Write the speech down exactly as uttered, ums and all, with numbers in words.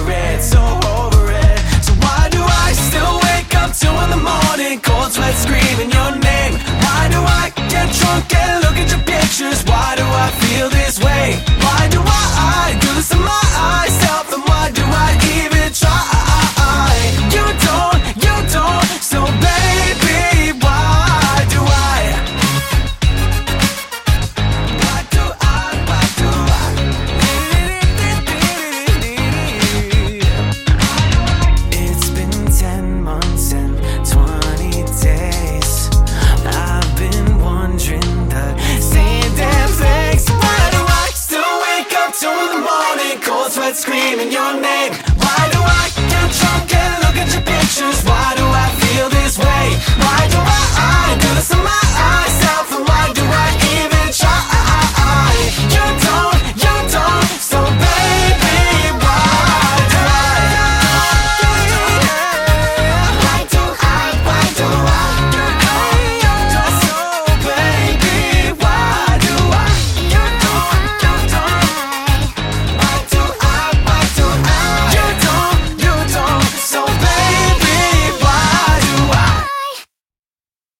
over it, so over it. So why do I still wake up two in the morning, cold sweat screaming your name? Why do I get drunk and look at your pictures? Why do I feel this way?